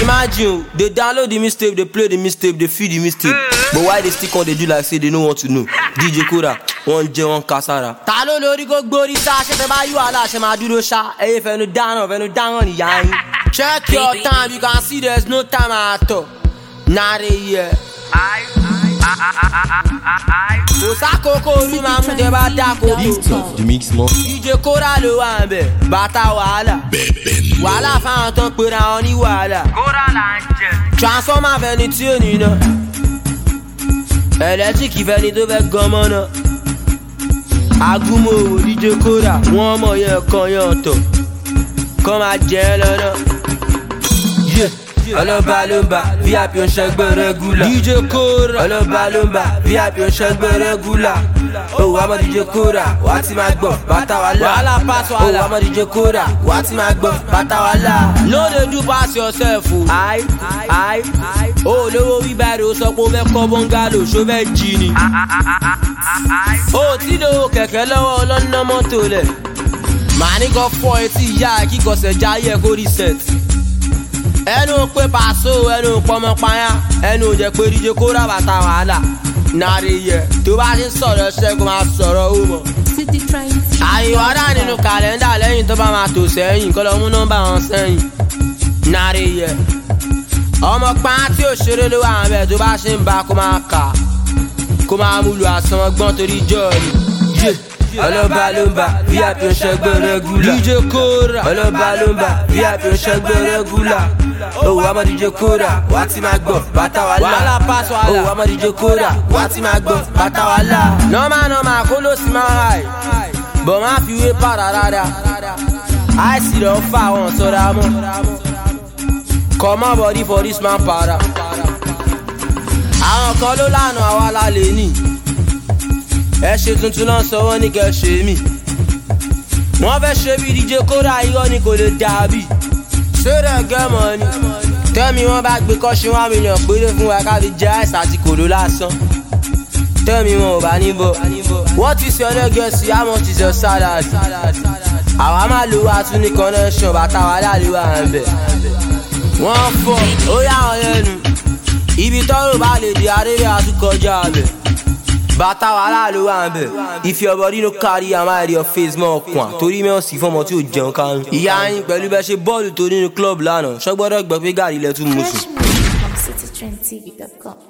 Imagine, they download the mixtape, they play the mixtape, they feel the mixtape. But why they stick on, they do like say they don't want to know. DJ Koda, one J, one Kasara. Talo lori go gbori sa, she te ba you ala, she ma duro sha. Hey, fenu down on yang. Check your time, you can see there's no time at all. Not a year. Du mix mon DJ Koda le wambe bata wala wala fa ton pera oni wala transform vanity ni na electric veni to be gomona agumo DJ Koda won mo yen kan yan to ko ma je lona Olobalomba, VIP on chaque regula. DJ Koda, Olobalomba, VIP on chaque regula. Oh, I'm a DJ Koda, what's my buff? Batawala, pass wala. Oh, I'm a DJ Koda, what's my buff? Batawala. No, they do pass yourself. I. Oh, no, we better so over Kobongalo, show me genie. Oh, Tido, Kekelo, London Motole. Mani got 40 ya, he got a giant go reset. Ẹnu pé paso ẹnu pọmọ paya ẹnu jẹ pé DJ Koda bàtà wàhálà nàrí yẹ tó bá ti sọ̀rọ̀ ṣẹ́gun máa sọ̀rọ̀ ó mọ̀. àyíwádà nínú kàlẹ́ndà lẹ́yìn tó bá máa tò sẹ́yìn kọ́ lọ mú nọ́mbà wọn sẹ́yìn nàrí yẹ. ọmọ pàá tí ò ṣeré ló wà ń bẹ̀ tó bá ṣe ń ba kó máa kà kó máa múlò àsán ọgbọ́n torí jọ́ọ̀lù. Olobalomba, VIP on chaque regula. DJ Koda, Olobalomba, VIP on chaque regula. Oh, I'm a DJ Koda, what's my buff? Batawala, pass wala. Oh, I'm a DJ Koda, what's my buff? Batawala. No man, kolo si man high. But my few pararada. I see the fire on Soramo. Come on, body for this man para. I don't call Lano, Awala Leni. Ẹ ṣe tuntun náà sọ wọ́n ní kẹ́ ṣe mí. Wọ́n fẹ́ ṣe bí DJ Koda irọ́ ni kò lè dàbí. Ṣé rẹ̀ gẹ́mọ̀ ni? Tẹ́mi wọ́n bá gbé kọ́ṣí 1 million péré fún wa káfí jẹ́ àìsàn àti kòló lásán. Tẹ́mi wọn ò bá níbọ̀. What is your legacy? How much is your salary? Àwa máa lo wa tún ní connection bàtà wa láàrin wa hàn bẹ̀. Wọ́n fọ̀ ó yà wọ́n lẹ́nu. Ibi tọ́rọ̀ bá lè di arére àtúkọjá bẹ̀. Batawala lo wambe. If your body no carry am out your face more kwan. Torí me on si fọ́mọ tí ó jẹun kan. Ìyá yín pẹ̀lú bẹ́ ṣe bọ́ọ̀lù tó nínú club lánàá. Ṣọ́gbọ́dọ̀ gbọ́ pé gàrí lẹ tún mú sùn. CityTrendTV.com